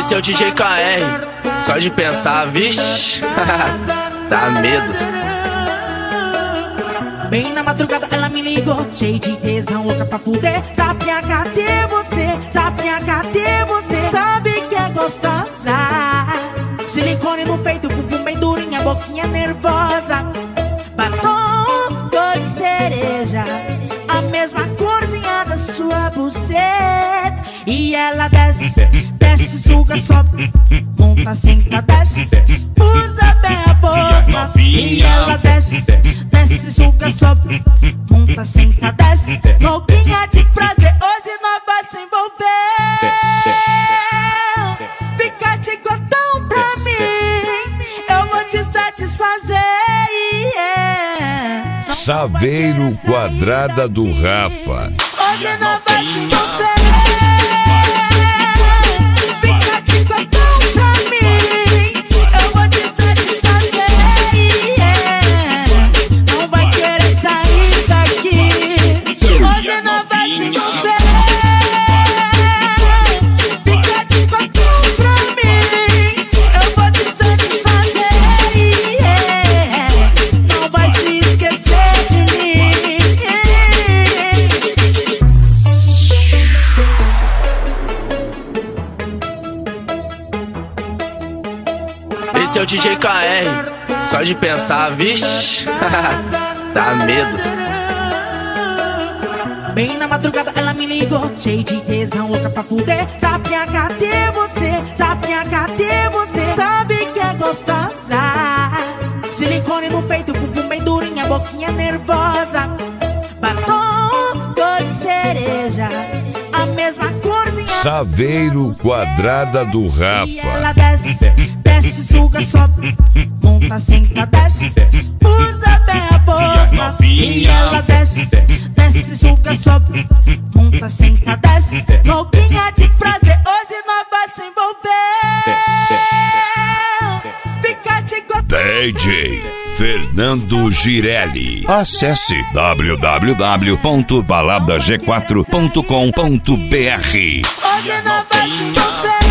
Esse é o DJ KR, só de pensar, vixe, dá medo. Bem na madrugada ela me ligou, cheio de tesão, louca pra fuder. Sapinha, cadê você? Sapinha, cadê você? Sabe que é gostosa. Silicone no peito, bumbum bem durinha, boquinha nervosa. Batom cor de cereja, a mesma corzinha da sua buceta. E ela desce, desce, suga, sobe, monta, senta, desce, usa bem a boca. E ela desce, desce, suga, sobe, monta, senta, desce, louquinha de prazer, hoje nós vai se envolver. Fica de gotão pra mim, eu vou te satisfazer. Saveiro Quadrada do Rafa. Hoje nós vai se envolver. Fica de gotão pra mim, eu vou te satisfazer. Não vai querer sair daqui. Hoje nós vai se envolver. Fica de gotão pra mim, eu vou te satisfazer. Não vai se esquecer de mim. Esse é o DJ KR, só de pensar, vixe, dá medo. Bem na madrugada ela me ligou, cheio de tesão, louca pra fuder. Sapinha, cadê você? Sapinha, cadê você? Sabe que é gostosa. Silicone no peito, bumbum bem durinha, boquinha nervosa. Batom cor de cereja, a mesma corzinha. Saveiro Quadrada do E ela Rafa. desce, desce, suga, sobe, monta, senta, desce, usa bem a boca. E ela desce, desce, suga, sobe, monta, senta, desce, louquinha de prazer, hoje nós vai se envolver. Fica de gotão. DJ Fernando Girelli. Acesse www.baladag4.com.br. Hoje nós vai se envolver.